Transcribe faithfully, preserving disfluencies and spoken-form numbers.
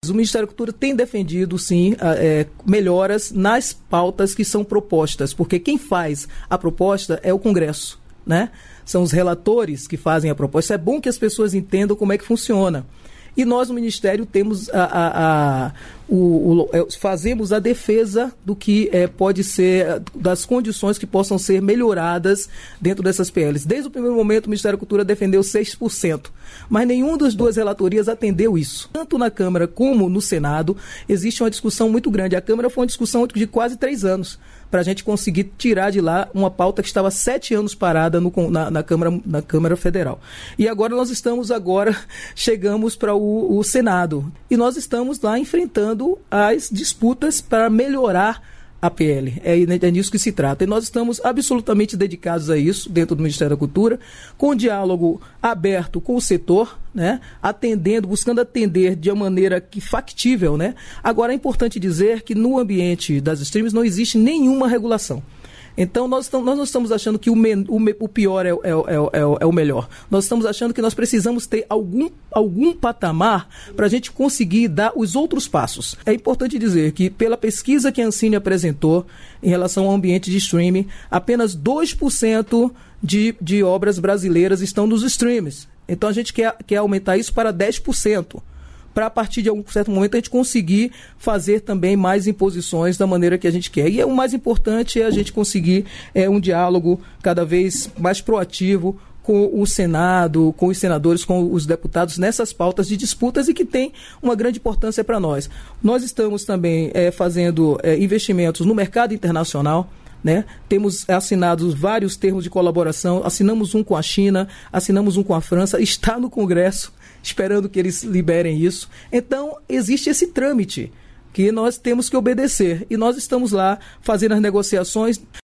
O Ministério da Cultura tem defendido, sim, é, melhoras nas pautas que são propostas, porque quem faz a proposta é o Congresso, né? São os relatores que fazem a proposta. É bom que as pessoas entendam como é que funciona. E nós, no Ministério, temos a, a, a, o, o, fazemos a defesa do que é, pode ser, das condições que possam ser melhoradas dentro dessas P Ls. Desde o primeiro momento, o Ministério da Cultura defendeu seis por cento, mas nenhuma das duas relatorias atendeu isso. Tanto na Câmara como no Senado, existe uma discussão muito grande. A Câmara foi uma discussão de quase três anos, para a gente conseguir tirar de lá uma pauta que estava sete anos parada no, na, na, Câmara, na Câmara Federal. E agora nós estamos, agora chegamos para o, o Senado. E nós estamos lá enfrentando as disputas para melhorar a P L. É, é nisso que se trata. E nós estamos absolutamente dedicados a isso, dentro do Ministério da Cultura, com diálogo aberto com o setor, né, atendendo, buscando atender de uma maneira que factível, né? Agora, é importante dizer que no ambiente das streams não existe nenhuma regulação. Então, nós, estamos, nós não estamos achando que o, men, o, o pior é, é, é, é, é o melhor. Nós estamos achando que nós precisamos ter algum, algum patamar para a gente conseguir dar os outros passos. É importante dizer que, pela pesquisa que a Ancine apresentou em relação ao ambiente de streaming, apenas dois por cento de, de obras brasileiras estão nos streams. Então, a gente quer, quer aumentar isso para dez por cento. Para, a partir de algum certo momento, a gente conseguir fazer também mais imposições da maneira que a gente quer. E é, o mais importante é a gente conseguir é, um diálogo cada vez mais proativo com o Senado, com os senadores, com os deputados, nessas pautas de disputas e que tem uma grande importância para nós. Nós estamos também é, fazendo é, investimentos no mercado internacional, né? Temos assinado vários termos de colaboração, assinamos um com a China, assinamos um com a França, está no Congresso, esperando que eles liberem isso. Então, existe esse trâmite que nós temos que obedecer. E nós estamos lá fazendo as negociações.